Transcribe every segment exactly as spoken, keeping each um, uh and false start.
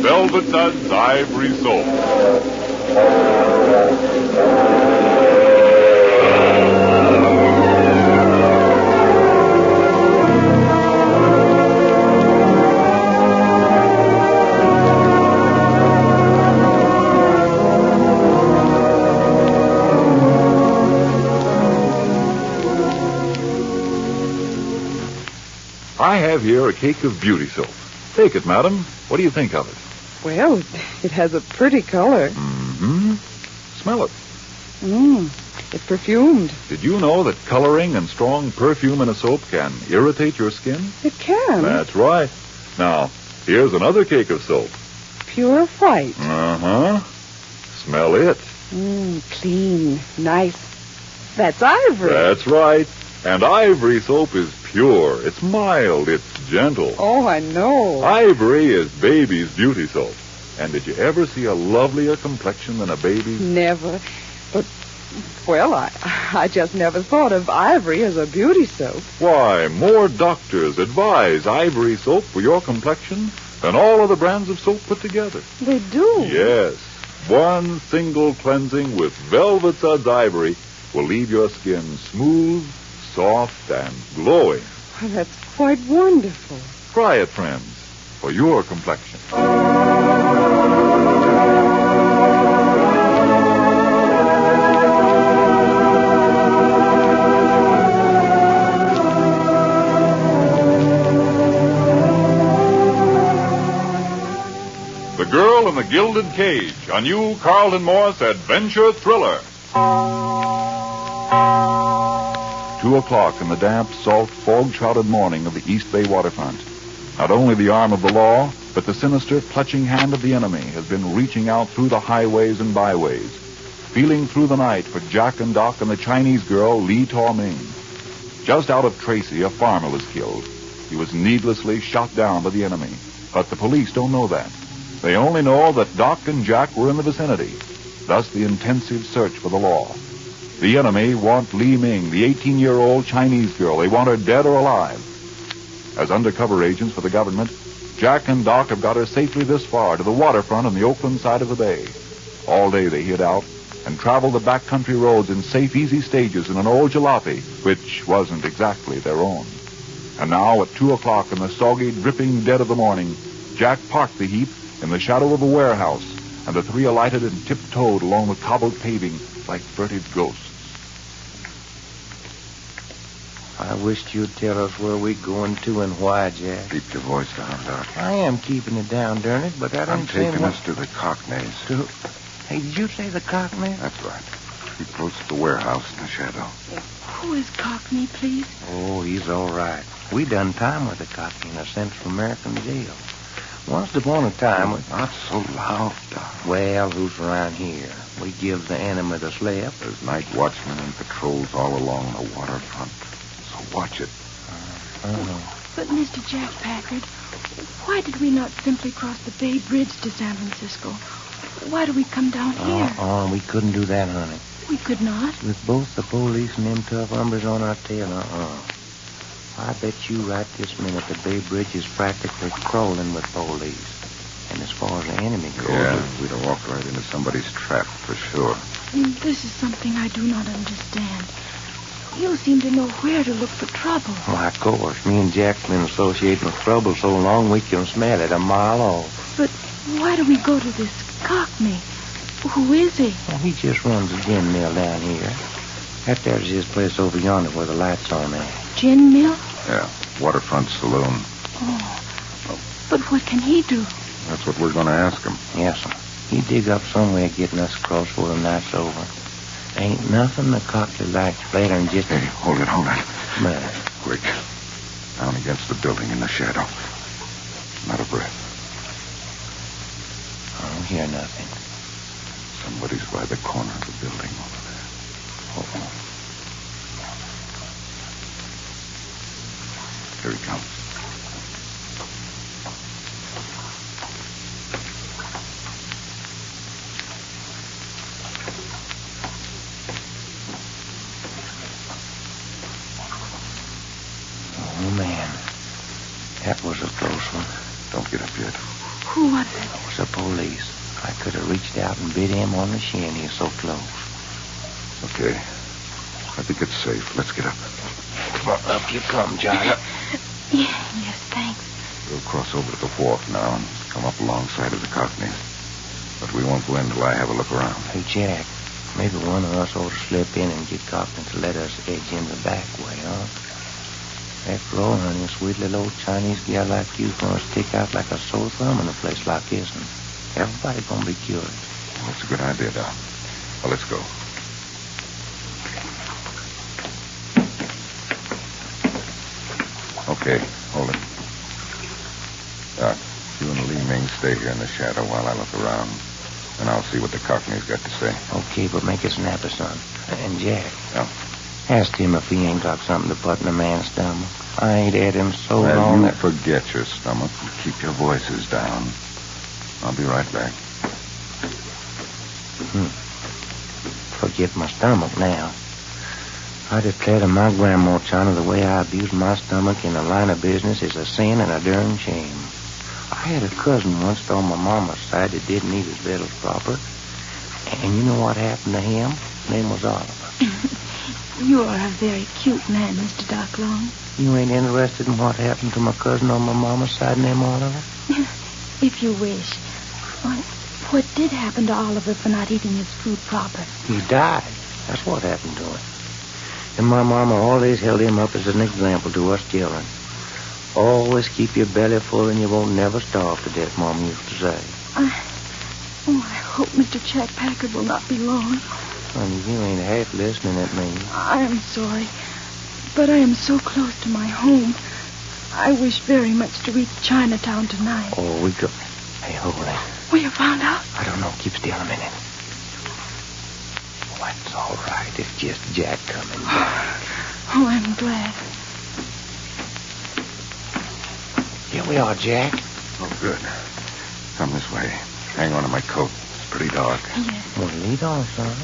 Velvet Suds Ivory Soap. I have here a cake of beauty soap. Take it, madam. What do you think of it? Well, it has a pretty color. Mm-hmm. Smell it. Mmm, it's perfumed. Did you know that coloring and strong perfume in a soap can irritate your skin? It can. That's right. Now, here's another cake of soap. Pure white. Uh-huh. Smell it. Mmm, clean, nice. That's ivory. That's right. And ivory soap is pure. It's mild. It's gentle. Oh, I know. Ivory is baby's beauty soap. And did you ever see a lovelier complexion than a baby? Never. But, well, I, I just never thought of ivory as a beauty soap. Why, more doctors advise ivory soap for your complexion than all other brands of soap put together. They do? Yes. One single cleansing with Velvet Suds Ivory will leave your skin smooth, soft, and glowing. Well, that's quite wonderful. Try it, friends, for your complexion. The Girl in the Gilded Cage, a new Carlton Morris adventure thriller. Two o'clock in the damp, salt, fog-shrouded morning of the East Bay waterfront. Not only the arm of the law, but the sinister, clutching hand of the enemy has been reaching out through the highways and byways, feeling through the night for Jack and Doc and the Chinese girl, Lee Taw-Ming. Just out of Tracy, a farmer was killed. He was needlessly shot down by the enemy, but the police don't know that. They only know that Doc and Jack were in the vicinity, thus the intensive search for the law. The enemy want Li Ming, the eighteen-year-old Chinese girl. They want her dead or alive. As undercover agents for the government, Jack and Doc have got her safely this far to the waterfront on the Oakland side of the bay. All day they hid out and traveled the backcountry roads in safe, easy stages in an old jalopy, which wasn't exactly their own. And now, at two o'clock in the soggy, dripping dead of the morning, Jack parked the heap in the shadow of a warehouse, and the three alighted and tiptoed along the cobbled paving like furtive ghosts. I wished you'd tell us where we're going to and why, Jack. Keep your voice down, Doc. I am keeping it down, darn it, but I don't I'm say taking what... us to the Cockneys. To... Hey, did you say the Cockney? That's right. Keep close to the warehouse in the shadow. Who is Cockney, please? Oh, he's all right. We done time with the Cockney in a Central American jail. Once upon a time... Not so loud, Doc. Well, who's around here? We give the enemy the slip. There's night watchmen and patrols all along the waterfront. So watch it. Uh-huh. But, Mister Jack Packard, why did we not simply cross the Bay Bridge to San Francisco? Why do we come down here? Uh-uh, we couldn't do that, honey. We could not. With both the police and them tough hombres on our tail, uh-uh. I bet you right this minute the Bay Bridge is practically crawling with police. And as far as the enemy goes... Yeah, we'd have walked right into somebody's trap for sure. Mm, This is something I do not understand. You seem to know where to look for trouble. Why, of course. Me and Jack's been associating with trouble so long we can smell it a mile off. But why do we go to this Cockney? Who is he? Well, he just runs a gin mill down here. That there's his place over yonder where the light's on there. Gin mill? Yeah, waterfront saloon. Oh, but what can he do? That's what we're going to ask him. Yes, sir. He dig up some way of getting us across before the night's over. Ain't nothing the Cockney likes better than just... Hey, hold it, hold it. Matter. Quick. Down against the building in the shadow. Not a breath. I don't hear nothing. Somebody's by the corner of the building over there. Uh-oh. Here he comes. Oh, man. That was a close one. Don't get up yet. Who was it? It was the police. I could have reached out and bit him on the shin. He's so close. Okay. I think it's safe. Let's get up. Come on, up you come, John. Yes, thanks. We'll cross over to the wharf now and come up alongside of the Cockney. But we won't go in till I have a look around. Hey, Jack, maybe one of us ought to slip in and get Cockney to let us edge in the back way, huh? After all, honey, a sweet little old Chinese gal like you's gonna stick out like a sore thumb in a place like this, and everybody's gonna be curious. Well, that's a good idea, Doc. Well, let's go. Okay, hold it. Doc, you and Lee Ming stay here in the shadow while I look around, and I'll see what the Cockney's got to say. Okay, but make it snappy, son. And Jack. Yeah. Ask him if he ain't got something to put in a man's stomach. I ain't had him so well, long you that... forget your stomach and keep your voices down. I'll be right back. Hmm. Forget my stomach now. I declare to my grandma, China, the way I abuse my stomach in the line of business is a sin and a darn shame. I had a cousin once on my mama's side that didn't eat his victuals proper. And you know what happened to him? His name was Oliver. You are a very cute man, Mister Doc Long. You ain't interested in what happened to my cousin on my mama's side named Oliver? If you wish. Well, what did happen to Oliver for not eating his food proper? He died. That's what happened to him. And my mama always held him up as an example to us children. Always keep your belly full and you won't never starve to death, Mom used to say. I, oh, I hope Mister Jack Packard will not be long. Honey, you ain't half listening at me. I am sorry, but I am so close to my home. I wish very much to reach Chinatown tonight. Oh, we go... Hey, hold it. Will you found out? I don't know. Keep still a minute. Oh, it's all right. It's just Jack coming back. Oh, I'm glad. Here we are, Jack. Oh, good. Come this way. Hang on to my coat. It's pretty dark. Yes. Well, lead on, son.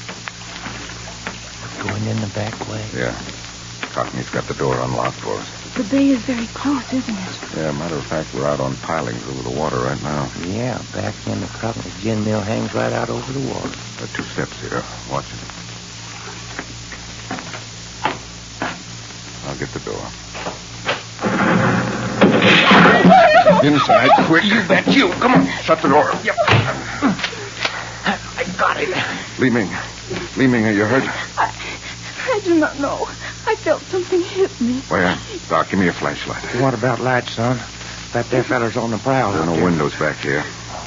Going in the back way? Yeah. Cockney's got the door unlocked for us. The bay is very close, isn't it? Yeah, matter of fact, we're out on pilings over the water right now. Yeah, back in the Cockney's gin mill hangs right out over the water. There are two steps here. Watch it. I'll get the door. Inside, quick. You bet you. Come on. Shut the door. Yep. I got it. Lee Ming. Lee Ming, are you hurt? I, I do not know. I felt something hit me. Where? Doc, give me a flashlight. What about lights, son? That there feller's on the prowl. There are no windows back here.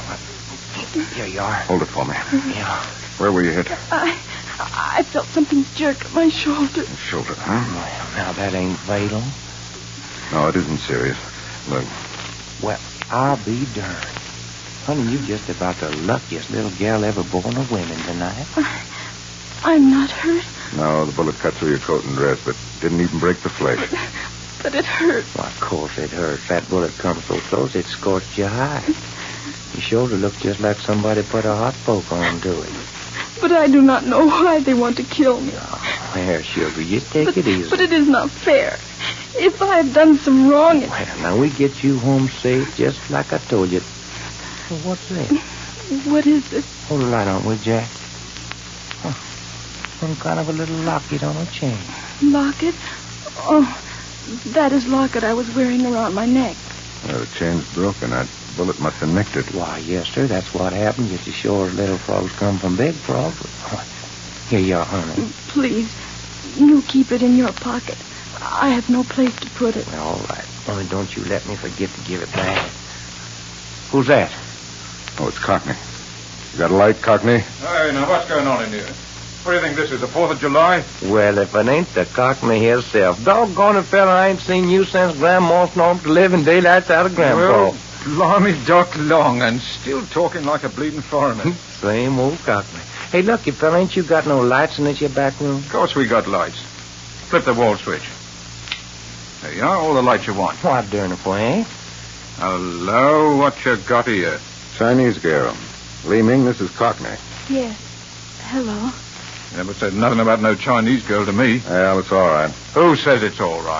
Here you are. Hold it for me. Yeah. Where were you hit? I I felt something jerk at my shoulder. Shoulder, huh? Well, now that ain't fatal. No, it isn't serious. Look. Well, I'll be darned. Honey, you just about the luckiest little gal ever born of women tonight. I, I'm not hurt, No, the bullet cut through your coat and dress, but didn't even break the flesh. but it hurt. Well, of course it hurts. That bullet come so close it scorched your hide. Your shoulder looked just like somebody put a hot poke onto it. But I do not know why they want to kill me. Oh, there, sugar, you take but, it easy. But it is not fair. If I have done some wrong... It... Well, now we get you home safe, just like I told you. Well, what's that? What is it? Hold the light on, will you, Jack? Huh. Some kind of a little locket on a chain. Locket? Oh, that is locket I was wearing around my neck. Well, the chain's broken. That bullet must have nicked it. Why, yes, sir. That's what happens. Just as sure as little frogs come from big frogs. Here you are, honey. Please, you keep it in your pocket. I have no place to put it. Well, all right. Only don't you let me forget to give it back. Who's that? Oh, it's Cockney. You got a light, Cockney? Hey, now what's going on in here? What do you think this is, the fourth of July? Well, if it ain't the Cockney himself. Doggone it, fella, I ain't seen you since Grandma snored to live in daylights out of Grandpa. Well, blimey, Doc Long, and still talking like a bleeding foreigner. Same old Cockney. Hey, look, you fella, ain't you got no lights in this your back room? Of course we got lights. Flip the wall switch. There you are, all the lights you want. What darn it for, eh? Hello, what you got here? Chinese girl. Lee Ming, this is Cockney. Yes. Hello. Never said nothing about no Chinese girl to me. Well, it's all right. Who says it's all right?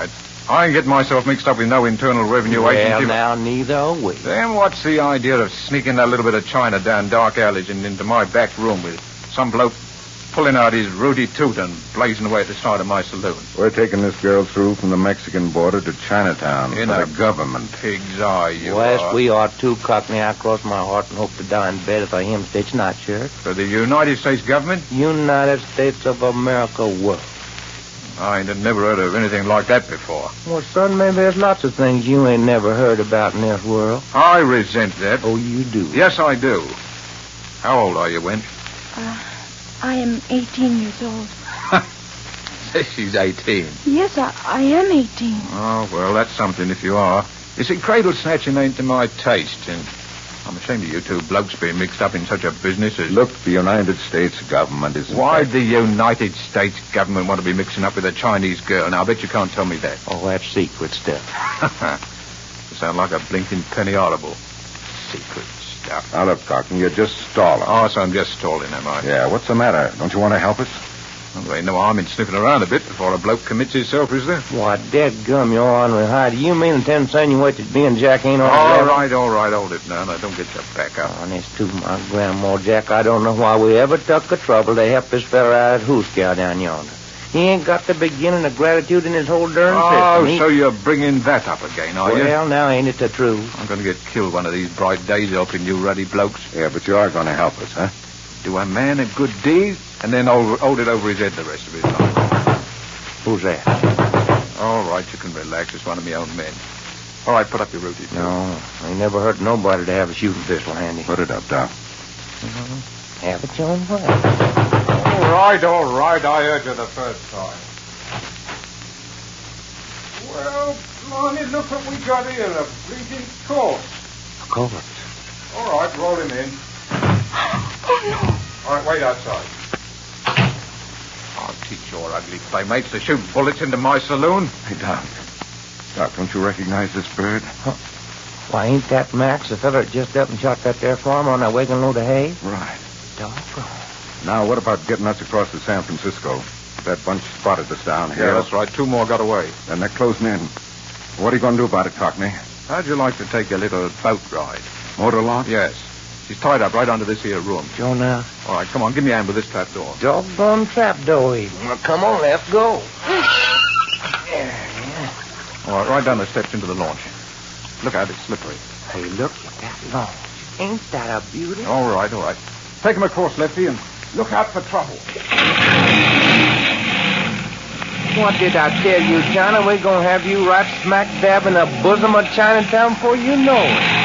I ain't getting myself mixed up with no Internal Revenue Well, agency. now, neither are we. Then what's the idea of sneaking that little bit of china down dark alleys and into my back room with some bloke pulling out his rooty toot and blazing away at the side of my saloon? We're taking this girl through from the Mexican border to Chinatown In for a the government. Pig's eye, you West, are. we are too, Cockney. I cross my heart and hope to die in bed if I him stitch nightshirt. For the United States government? United States of America world. I ain't never heard of anything like that before. Well, son, maybe there's lots of things you ain't never heard about in this world. I resent that. Oh, you do? Yes, I do. How old are you, wench? Uh, I am eighteen years old. She's eighteen. Yes, I, I am eighteen. Oh, well, that's something if you are. You see, cradle snatching ain't to my taste, and I'm ashamed of you two blokes being mixed up in such a business as... Look, the United States government is... Why the United States government want to be mixing up with a Chinese girl? Now, I bet you can't tell me that. Oh, that's secret stuff. You sound like a blinking penny audible. Secret stuff. Now, look, Cockney, you're just stalling. Oh, so I'm just stalling, am I? Yeah, what's the matter? Don't you want to help us? Well, there ain't no harm in sniffing around a bit before a bloke commits himself, is there? Why, dead gum, you're ornery hide. Do you mean to insinuate that me and Jack ain't on the All level? right, all right, hold it now. Now, don't get your back up. Honest to my grandma, Jack, I don't know why we ever took the trouble to help this fella out at Hooskow down yonder. He ain't got the beginning of gratitude in his whole darn Oh, system. He... so you're bringing that up again, are you? Well, now ain't it the truth? I'm going to get killed one of these bright days helping you ruddy blokes. Yeah, but you are going to help us, huh? Do a man a good deed, and then hold, hold it over his head the rest of his life. Who's that? All right, you can relax. It's one of my own men. All right, put up your rooty. No, I ain't never hurt nobody to have a shooting pistol handy. Put it up, Doc. Mm-hmm. Have it your own way. All right, all right. I heard you the first time. Well, Lonnie, look what we got here. A bleeding corpse. Of course. All right, roll him in. Oh, no. All right, wait outside. I'll teach your ugly playmates to shoot bullets into my saloon. Hey, Doc. Doc, don't you recognize this bird? Huh. Why, ain't that Max, the fella that just up and shot that there farmer on that wagon load of hay? Right. Doggone. Now, what about getting us across to San Francisco? That bunch spotted us down here. Yeah, that's right. Two more got away. And they're closing in. What are you going to do about it, Cockney? How'd you like to take a little boat ride? Motor launch? Yes. She's tied up right under this here room. Joe, now. All right, come on. Give me a hand with this trap door. Doggone trapdoor, even. Well, come on, let's go. There, yeah. All right, right down the steps into the launch. Look out, it's slippery. Hey, look at that launch. Ain't that a beauty? All right, all right. Take him across, Lefty, and look out for trouble. What did I tell you, China? We're going to have you right smack dab in the bosom of Chinatown before you know it.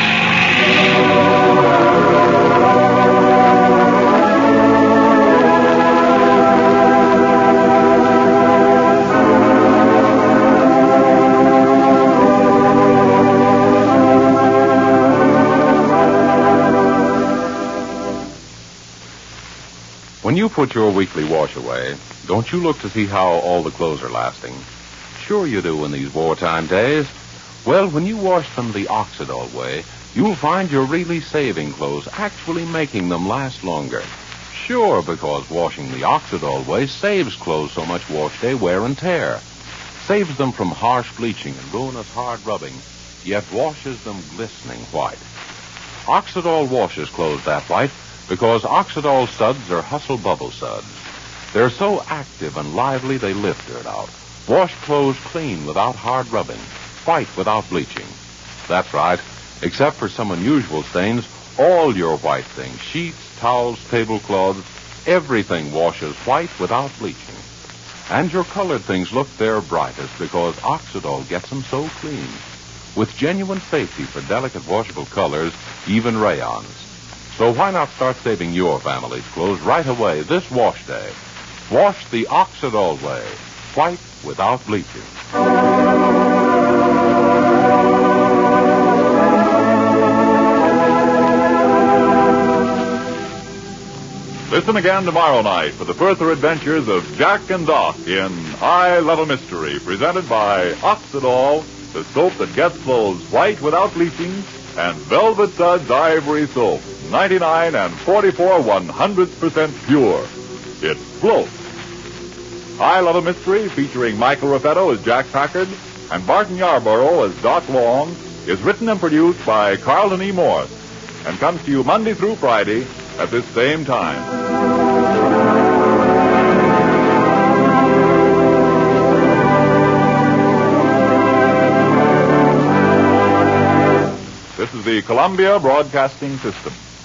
When you put your weekly wash away, don't you look to see how all the clothes are lasting? Sure you do in these wartime days. Well, when you wash them the Oxidol way, you'll find you're really saving clothes, actually making them last longer. Sure, because washing the Oxidol way saves clothes so much wash day wear and tear. Saves them from harsh bleaching and ruinous hard rubbing, yet washes them glistening white. Oxidol washes clothes that white because Oxidol suds are hustle bubble suds. They're so active and lively they lift dirt out. Wash clothes clean without hard rubbing, white without bleaching. That's right. Except for some unusual stains, all your white things, sheets, towels, tablecloths, everything washes white without bleaching. And your colored things look their brightest because Oxidol gets them so clean. With genuine safety for delicate washable colors, even rayons. So why not start saving your family's clothes right away this wash day? Wash the Oxidol way, white without bleaching. Listen again tomorrow night for the further adventures of Jack and Doc in I Love a Mystery, presented by Oxidol, the soap that gets clothes white without bleaching, and Velvet Suds Ivory Soap, ninety-nine and forty-four one hundredths percent pure. It floats. I Love a Mystery, featuring Michael Raffetto as Jack Packard and Barton Yarborough as Doc Long, is written and produced by Carlton E. Morse and comes to you Monday through Friday at this same time. This is the Columbia Broadcasting System.